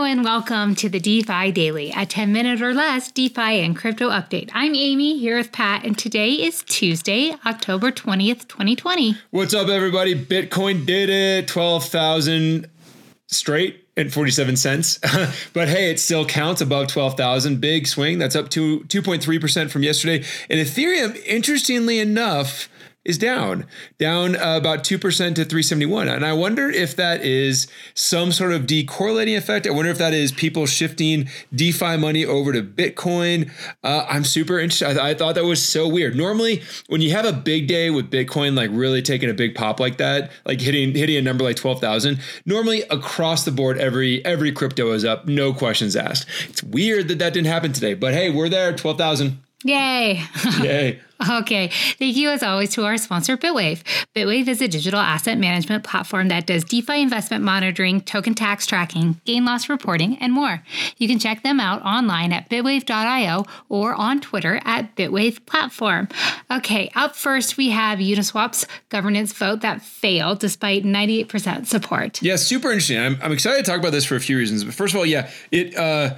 and welcome to the DeFi Daily, a 10-minute or less DeFi and crypto update. I'm Amy here with Pat, and today is Tuesday, October 20th, 2020. What's up, everybody? Bitcoin did it. 12,000 straight and 47 cents. But hey, it still counts above 12,000. Big swing. That's up to 2.3% from yesterday. And Ethereum, interestingly enough, is down about 2% to 371. And I wonder if that is some sort of decorrelating effect. I wonder if that is people shifting DeFi money over to Bitcoin. I'm super interested. I thought that was so weird. Normally, when you have a big day with Bitcoin, like really taking a big pop like that, like hitting a number like 12,000, normally across the board, every crypto is up, no questions asked. It's weird that didn't happen today, but hey, we're there, 12,000. Yay. Yay. Okay. Thank you as always to our sponsor, Bitwave. Bitwave is a digital asset management platform that does DeFi investment monitoring, token tax tracking, gain loss reporting, and more. You can check them out online at bitwave.io or on Twitter at Bitwave Platform. Okay. Up first, we have Uniswap's governance vote that failed despite 98% support. Yeah, super interesting. I'm excited to talk about this for a few reasons. But first of all, yeah, it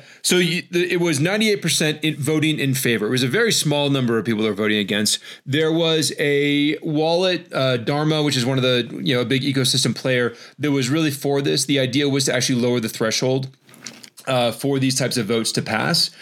was 98% voting in favor. It was a very small number of people that were voting against. There was a wallet, Dharma, which is one of the, a big ecosystem player that was really for this. The idea was to actually lower the threshold for these types of votes to pass.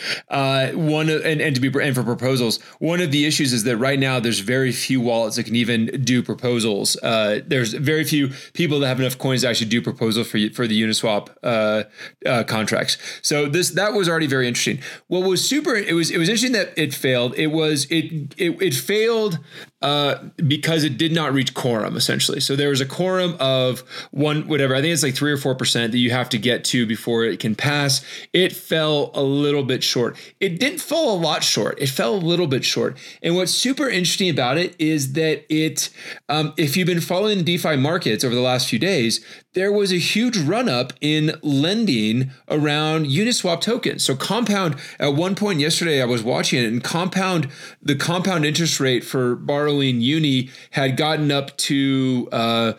And for proposals. One of the issues is that right now there's very few wallets that can even do proposals. There's very few people that have enough coins to actually do proposals for the Uniswap contracts. So that was already very interesting. What was it was interesting that it failed. It failed because it did not reach quorum, essentially. So there was a quorum of I think it's like 3 or 4% that you have to get to before it can pass. It fell a little bit short. It didn't fall a lot short. It fell a little bit short. And what's super interesting about it is that if you've been following the DeFi markets over the last few days, there was a huge run up in lending around Uniswap tokens. So Compound, at one point yesterday, I was watching it, and the compound interest rate for borrowing Uni had gotten up to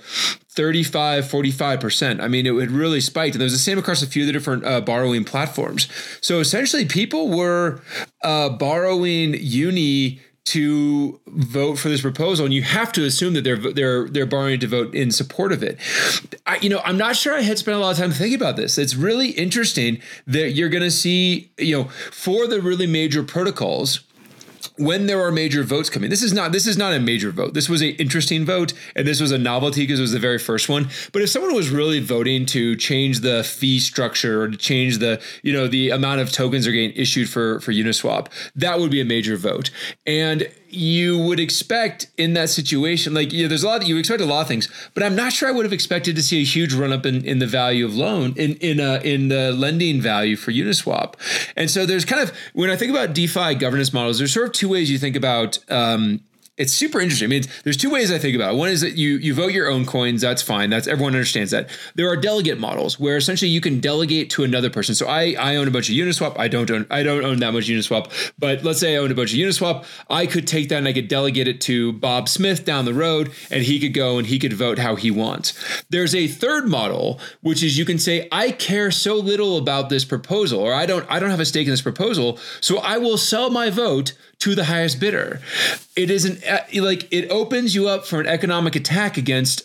45%. I mean, it had really spiked. And there was the same across a few of the different borrowing platforms. So essentially, people were borrowing Uni to vote for this proposal, and you have to assume that they're borrowing to vote in support of it. I'm not sure I had spent a lot of time thinking about this. It's really interesting that you're going to see, for the really major protocols, when there are major votes coming. This is not a major vote. This was an interesting vote, and this was a novelty because it was the very first one. But if someone was really voting to change the fee structure or to change the amount of tokens are getting issued for Uniswap, that would be a major vote. And you would expect in that situation, there's you expect a lot of things, but I'm not sure I would have expected to see a huge run up in the value of loan in the lending value for Uniswap. And so there's kind of, when I think about DeFi governance models, there's sort of two ways you think about it's super interesting. I mean, there's two ways I think about it. One is that you vote your own coins. That's fine. Everyone understands that. There are delegate models where essentially you can delegate to another person. So I own a bunch of Uniswap. I don't own that much Uniswap, but let's say I own a bunch of Uniswap. I could take that and I could delegate it to Bob Smith down the road, and he could go and he could vote how he wants. There's a third model, which is you can say, I care so little about this proposal, or I don't have a stake in this proposal, so I will sell my vote to the highest bidder. It is it opens you up for an economic attack against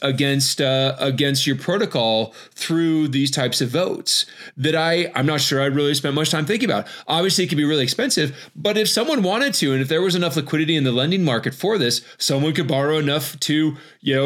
your protocol through these types of votes that I'm not sure I really spent much time thinking about. Obviously, it could be really expensive, but if someone wanted to, and if there was enough liquidity in the lending market for this, someone could borrow enough to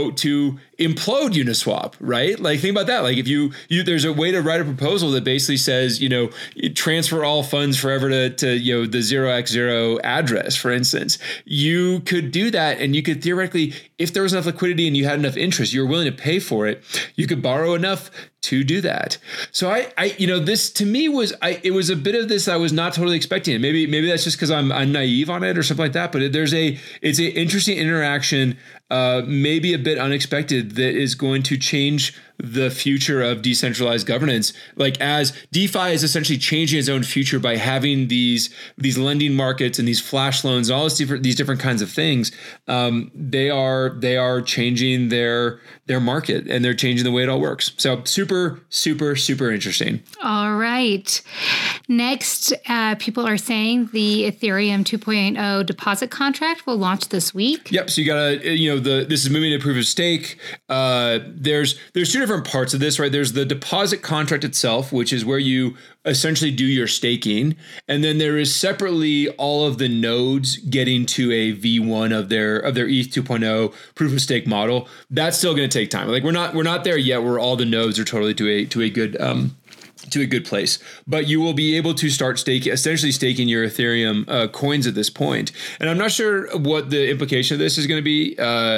implode Uniswap, right? Like, think about that. Like, if you there's a way to write a proposal that basically says, transfer all funds forever to the 0x0 address, for instance. You could do that, and you could theoretically, if there was enough liquidity and you had enough interest, you were willing to pay for it, you could borrow enough to do that. So this to me it was a bit of this I was not totally expecting. And maybe that's just because I'm naive on it or something like that. But it's an interesting interaction, maybe a bit unexpected, that is going to change the future of decentralized governance. Like, as DeFi is essentially changing its own future by having these lending markets and these flash loans, and all these different kinds of things, they are changing their market, and they're changing the way it all works. So super super, super, super interesting. All right. Next, people are saying the Ethereum 2.0 deposit contract will launch this week. Yep. So you gotta, this is moving to proof of stake. There's two different parts of this, right? There's the deposit contract itself, which is where you essentially do your staking. And then there is separately all of the nodes getting to a V1 of their ETH 2.0 proof of stake model. That's still going to take time. Like we're not there yet where all the nodes are totally to a good place, but you will be able to start essentially staking your Ethereum coins at this point. And I'm not sure what the implication of this is going to be.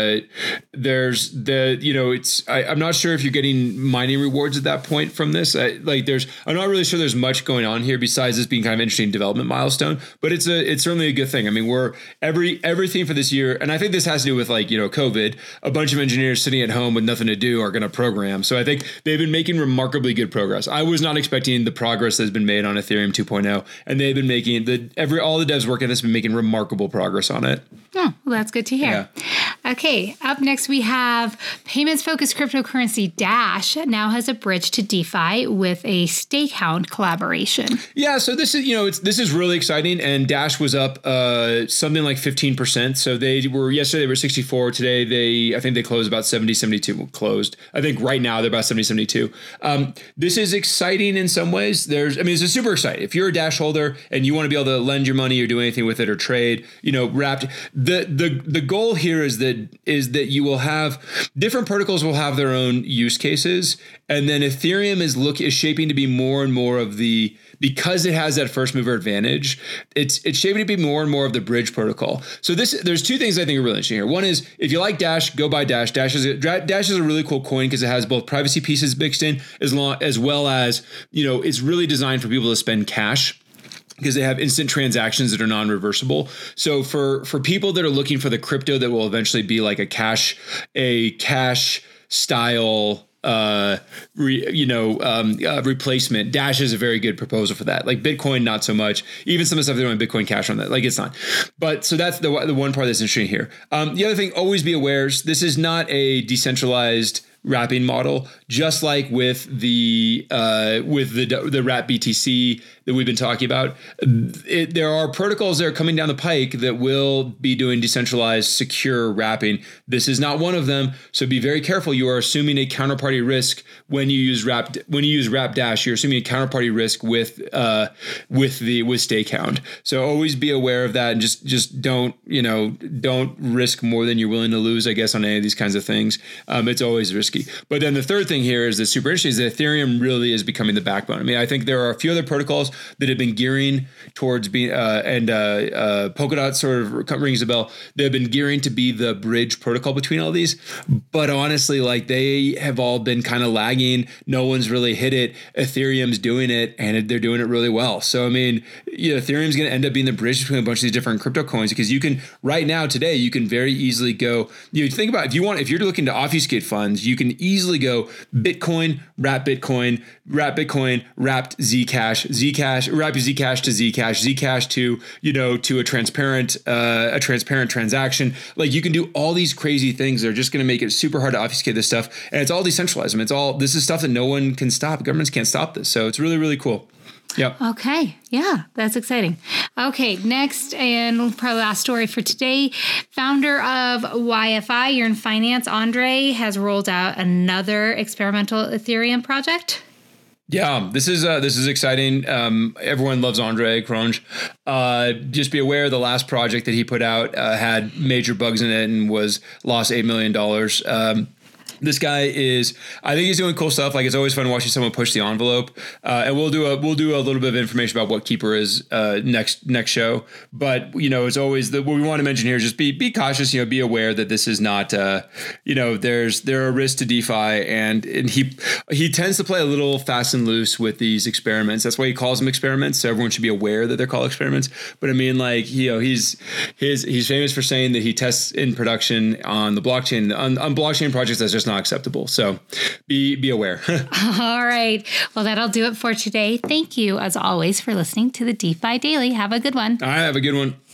I'm not sure if you're getting mining rewards at that point from this. I'm not really sure there's much going on here besides this being kind of an interesting development milestone, but it's certainly a good thing. I mean, everything for this year, and I think this has to do with COVID, a bunch of engineers sitting at home with nothing to do are going to program. So I think they've been making remarkably good progress. I was not expecting the progress that's been made on Ethereum 2.0, and they've been making all the devs working on this have been making remarkable progress on it. Oh, well, that's good to hear. Yeah. Okay, up next we have payments-focused cryptocurrency Dash now has a bridge to DeFi with a Stakehound collaboration. Yeah, so this is this is really exciting, and Dash was up something like 15%. So yesterday they were 64. Today I think they closed about 70, 72 closed. I think right now they're about 70, 72. This is exciting in some ways. This is super exciting. If you're a Dash holder and you want to be able to lend your money or do anything with it or trade, Wrapped. The goal here is that you will have different protocols will have their own use cases, and then Ethereum is shaping to be more and more of because it has that first mover advantage, it's shaping to be more and more of the bridge protocol. So there's two things I think are really interesting here. One is if you like Dash, go buy Dash. Dash is a really cool coin because it has both privacy pieces mixed in as well as it's really designed for people to spend cash, because they have instant transactions that are non-reversible. So for people that are looking for the crypto that will eventually be like a cash style replacement, Dash is a very good proposal for that. Like Bitcoin, not so much. Even some of the stuff they're doing Bitcoin Cash on that, like it's not. But so that's the one part that's interesting here. The other thing, always be aware, this is not a decentralized wrapping model, just like with the Wrap BTC that we've been talking about. There are protocols that are coming down the pike that will be doing decentralized secure wrapping. This is not one of them, so be very careful. You are assuming a counterparty risk when you use Wrap Dash. You're assuming a counterparty risk with Stakehound. So always be aware of that, and just don't risk more than you're willing to lose, I guess, on any of these kinds of things. It's always risky. But then the third thing here is that's super interesting is that Ethereum really is becoming the backbone. I mean, I think there are a few other protocols that have been gearing towards being, Polkadot sort of rings a bell. They've been gearing to be the bridge protocol between all these. But honestly, they have all been kind of lagging. No one's really hit it. Ethereum's doing it, and they're doing it really well. So, Ethereum's going to end up being the bridge between a bunch of these different crypto coins, because you can, right now, today, you can very easily go, think about if you're looking to obfuscate funds, you can easily go Bitcoin, wrapped Zcash, wrap your Zcash to Zcash to a transparent transaction. Like you can do all these crazy things that are just going to make it super hard to obfuscate this stuff. And it's all decentralized. This is stuff that no one can stop. Governments can't stop this. So it's really, really cool. Yeah. Okay. Yeah, that's exciting. Okay, next and probably last story for today. Founder of YFI, Yearn Finance, Andre, has rolled out another experimental Ethereum project. Yeah, this is exciting. Everyone loves Andre Cronje. Just be aware the last project that he put out had major bugs in it and lost $8 million. This guy I think he's doing cool stuff. Like it's always fun watching someone push the envelope. And we'll do a little bit of information about what Keeper is next show. But it's always what we want to mention here is just be cautious. Be aware that this is not. There are risks to DeFi, and he tends to play a little fast and loose with these experiments. That's why he calls them experiments. So everyone should be aware that they're called experiments. But he's famous for saying that he tests in production on the blockchain on blockchain projects. That's just not acceptable. So be aware. All right. Well, that'll do it for today. Thank you, as always, for listening to the DeFi Daily. Have a good one. All right. Have a good one.